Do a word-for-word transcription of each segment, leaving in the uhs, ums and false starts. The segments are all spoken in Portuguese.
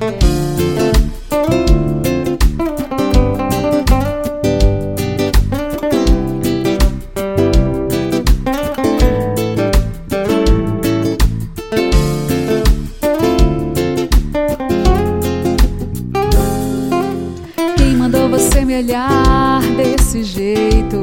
Você me olhar desse jeito,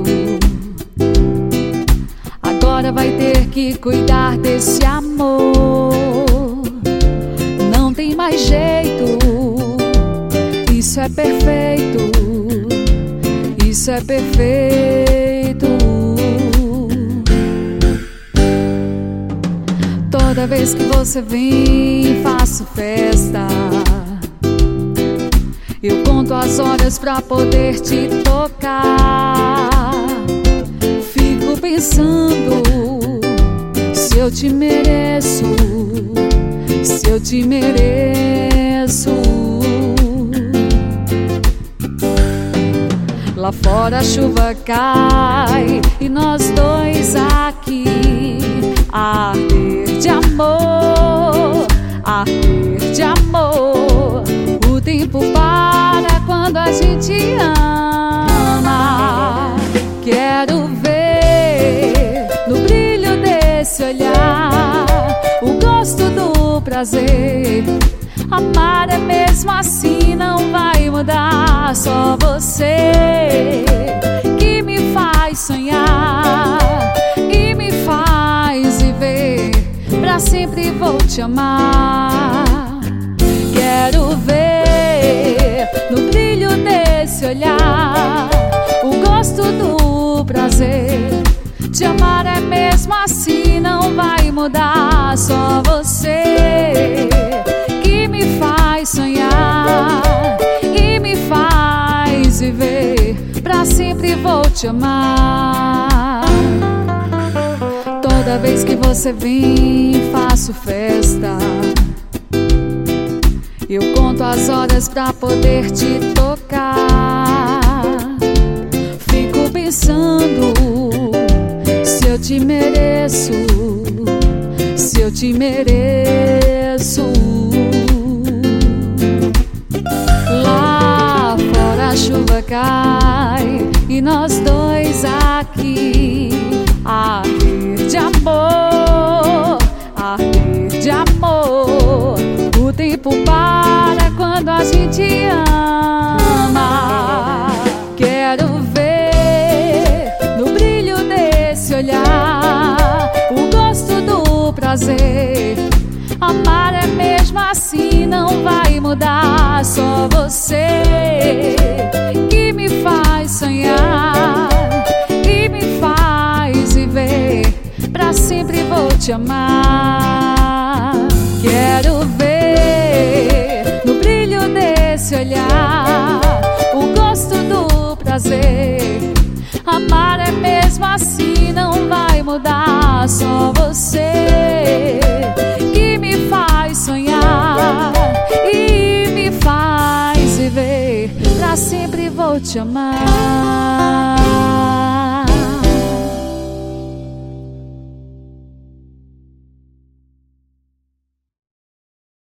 agora vai ter que cuidar desse amor. Não tem mais jeito, isso é perfeito, isso é perfeito. Toda vez que você vem, faço festa. Eu conto as horas pra poder te tocar. Fico pensando se eu te mereço, se eu te mereço. Lá fora a chuva cai e nós dois aqui a arder de amor, a arder de amor. O tempo para quando a gente ama. Quero ver no brilho desse olhar o gosto do prazer. Amar é mesmo assim, não vai mudar. Só você que me faz sonhar e me faz viver. Pra sempre vou te amar. Quero ver no brilho desse olhar o gosto do prazer. Te amar é mesmo assim, não vai mudar. Só você que me faz sonhar e me faz viver. Pra sempre vou te amar. Toda vez que você vem, faço festa. Eu conto as horas pra poder te tocar. Fico pensando se eu te mereço, se eu te mereço. Lá fora a chuva cai e nós dois aqui a arder de amor, a arder de amor. O tempo para quando a gente ama. Quero ver no brilho desse olhar o gosto do prazer. Amar é mesmo assim, não vai mudar. Só você que me faz sonhar e me faz viver. Pra sempre vou te amar. Quero ver no brilho desse olhar o gosto do prazer. Amar é mesmo assim, não vai mudar. Só você que me faz sonhar e me faz viver. Pra sempre vou te amar.